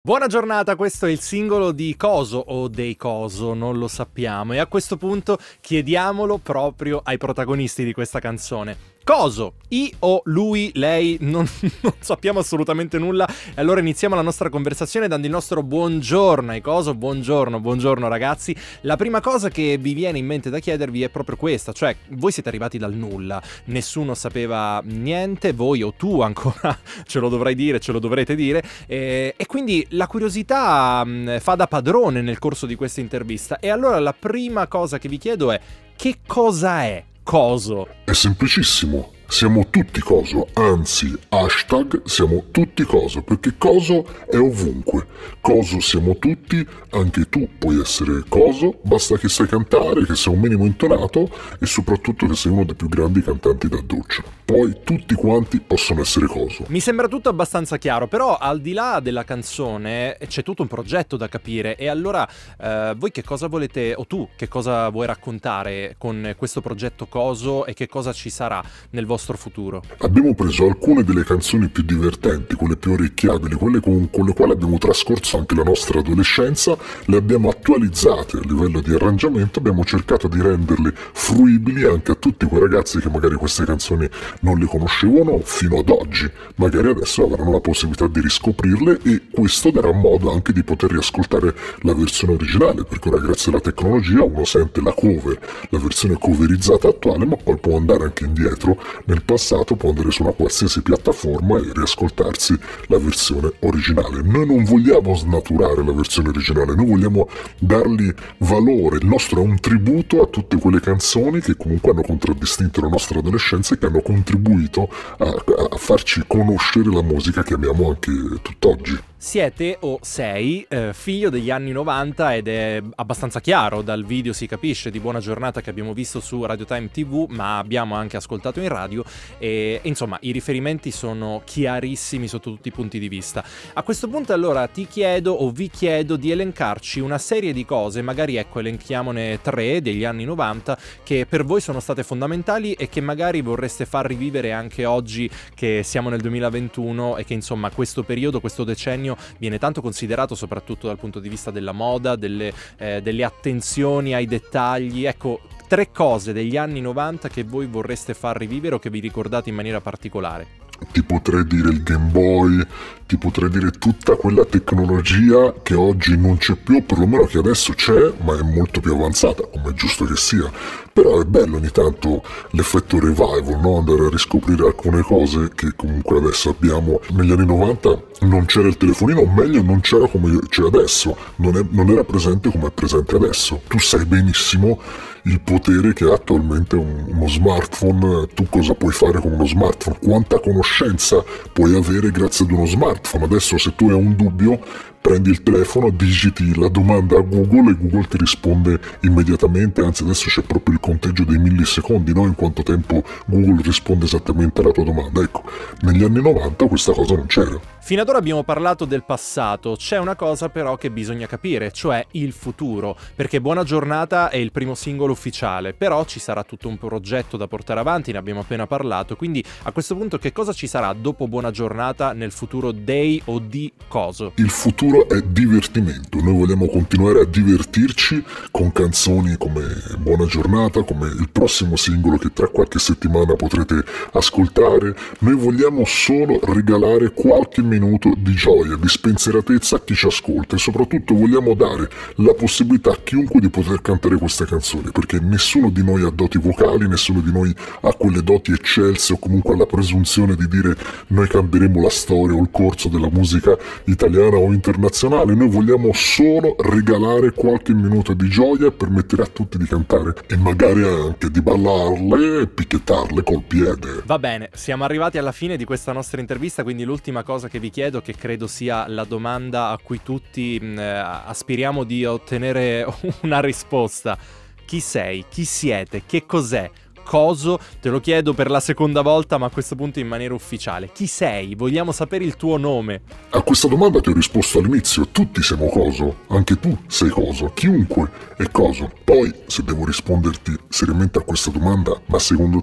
Buona giornata, questo è il singolo di Coso o dei Coso, non lo sappiamo, e a questo punto chiediamolo proprio ai protagonisti di questa canzone. Coso, i o lui, lei, non sappiamo assolutamente nulla, e allora iniziamo la nostra conversazione dando il nostro buongiorno ai Coso. Buongiorno ragazzi. La prima cosa che vi viene in mente da chiedervi è proprio questa, cioè voi siete arrivati dal nulla, nessuno sapeva niente, voi o tu ancora ce lo dovrai dire, ce lo dovrete dire, e quindi la curiosità fa da padrone nel corso di questa intervista. E allora la prima cosa che vi chiedo è: che cosa è Coso? È semplicissimo, siamo tutti Coso, anzi, hashtag siamo tutti Coso, perché Coso è ovunque. Coso siamo tutti, anche tu puoi essere Coso, basta che sai cantare, che sei un minimo intonato e soprattutto che sei uno dei più grandi cantanti da doccia. Poi tutti quanti possono essere Coso. Mi sembra tutto abbastanza chiaro, però al di là della canzone c'è tutto un progetto da capire. E allora voi che cosa volete, o tu che cosa vuoi raccontare con questo progetto Coso e che cosa ci sarà nel vostro futuro? Abbiamo preso alcune delle canzoni più divertenti, quelle più orecchiabili, quelle con le quali abbiamo trascorso anche la nostra adolescenza, le abbiamo attualizzate a livello di arrangiamento, abbiamo cercato di renderle fruibili anche a tutti quei ragazzi che magari queste canzoni non le conoscevano fino ad oggi. Magari adesso avranno la possibilità di riscoprirle e questo darà modo anche di poter riascoltare la versione originale, perché ora grazie alla tecnologia uno sente la cover, la versione coverizzata attuale, ma poi può andare anche indietro nel passato, può andare su una qualsiasi piattaforma e riascoltarsi la versione originale. Noi non vogliamo snaturare la versione originale, noi vogliamo dargli valore. Il nostro è un tributo a tutte quelle canzoni che comunque hanno contraddistinto la nostra adolescenza e che hanno contribuito a farci conoscere la musica che amiamo anche tutt'oggi. Siete o sei figlio degli anni 90 ed è abbastanza chiaro, dal video si capisce, di Buona Giornata che abbiamo visto su Radio Time TV, ma abbiamo anche ascoltato in radio e insomma i riferimenti sono chiarissimi sotto tutti i punti di vista. A questo punto allora ti chiedo o vi chiedo di elencarci una serie di cose, magari ecco elenchiamone 3 degli anni 90 che per voi sono state fondamentali e che magari vorreste far rivivere anche oggi che siamo nel 2021 e che insomma questo periodo, questo decennio viene tanto considerato soprattutto dal punto di vista della moda, delle attenzioni ai dettagli. Ecco, 3 cose degli anni 90 che voi vorreste far rivivere o che vi ricordate in maniera particolare. Ti potrei dire il Game Boy, ti potrei dire tutta quella tecnologia che oggi non c'è più, o perlomeno che adesso c'è, ma è molto più avanzata, come è giusto che sia. Però è bello ogni tanto l'effetto revival, no? Andare a riscoprire alcune cose che comunque adesso abbiamo. Negli anni 90 non c'era il telefonino, o meglio non c'era come c'è adesso, non era presente come è presente adesso. Tu sai benissimo il potere che ha attualmente uno smartphone, tu cosa puoi fare con uno smartphone, quanta conoscenza puoi avere grazie ad uno smartphone. Adesso se tu hai un dubbio prendi il telefono, digiti la domanda a Google e Google ti risponde immediatamente, anzi adesso c'è proprio il conteggio dei millisecondi, no? In quanto tempo Google risponde esattamente alla tua domanda. Ecco, negli anni 90 questa cosa non c'era. Fino ad ora abbiamo parlato del passato, c'è una cosa però che bisogna capire, cioè il futuro, perché Buona Giornata è il primo singolo ufficiale, però ci sarà tutto un progetto da portare avanti, ne abbiamo appena parlato, quindi a questo punto che cosa ci sarà dopo Buona Giornata nel futuro dei o di Coso? Il futuro è divertimento, noi vogliamo continuare a divertirci con canzoni come Buona Giornata, come il prossimo singolo che tra qualche settimana potrete ascoltare. Noi vogliamo solo regalare qualche minuto di gioia, di spensieratezza a chi ci ascolta e soprattutto vogliamo dare la possibilità a chiunque di poter cantare queste canzoni, perché nessuno di noi ha doti vocali, nessuno di noi ha quelle doti eccelse o comunque ha la presunzione di dire noi cambieremo la storia o il corso della musica italiana o internazionale. Noi vogliamo solo regalare qualche minuto di gioia e permettere a tutti di cantare e magari anche di ballarle e picchettarle col piede. Va bene, siamo arrivati alla fine di questa nostra intervista, quindi l'ultima cosa che vi chiedo, che credo sia la domanda a cui tutti aspiriamo di ottenere una risposta: chi sei? Chi siete? Che cos'è Coso? Te lo chiedo per la seconda volta, ma a questo punto in maniera ufficiale. Chi sei? Vogliamo sapere il tuo nome. A questa domanda ti ho risposto all'inizio, tutti siamo Coso, anche tu sei Coso, chiunque è Coso. Poi, se devo risponderti seriamente a questa domanda, ma secondo te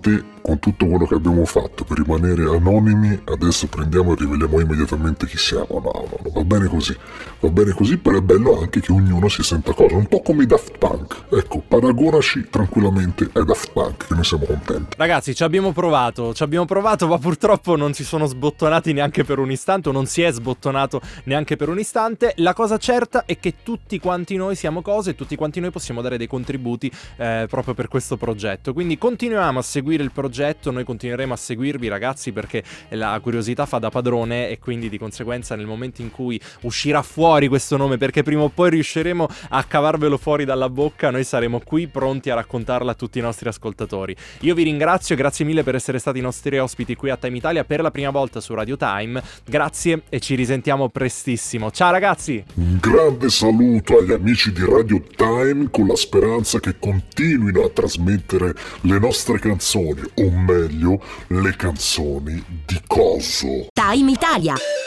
con tutto quello che abbiamo fatto per rimanere anonimi, adesso prendiamo e riveliamo immediatamente chi siamo. No, va bene così, però è bello anche che ognuno si senta cosa, un po' come i Daft Punk. Ecco, paragonaci tranquillamente ai Daft Punk, che noi siamo contenti. Ragazzi, ci abbiamo provato, ma purtroppo non si sono sbottonati neanche per un istante, o non si è sbottonato neanche per un istante. La cosa certa è che tutti quanti noi siamo cose e tutti quanti noi possiamo dare dei contributi proprio per questo progetto. Quindi continuiamo a seguire il progetto, noi continueremo a seguirvi, ragazzi, perché la curiosità fa da padrone, e quindi di conseguenza nel momento in cui uscirà fuori questo nome, perché prima o poi riusciremo a cavarvelo fuori dalla bocca, noi saremo qui pronti a raccontarla a tutti i nostri ascoltatori. Io vi ringrazio, grazie mille per essere stati i nostri ospiti qui a Time Italia per la prima volta su Radio Time. Grazie e ci risentiamo prestissimo. Ciao ragazzi! Un grande saluto agli amici di Radio Time, con la speranza che continuino a trasmettere le nostre canzoni, o meglio, le canzoni di Coso. Time Italia.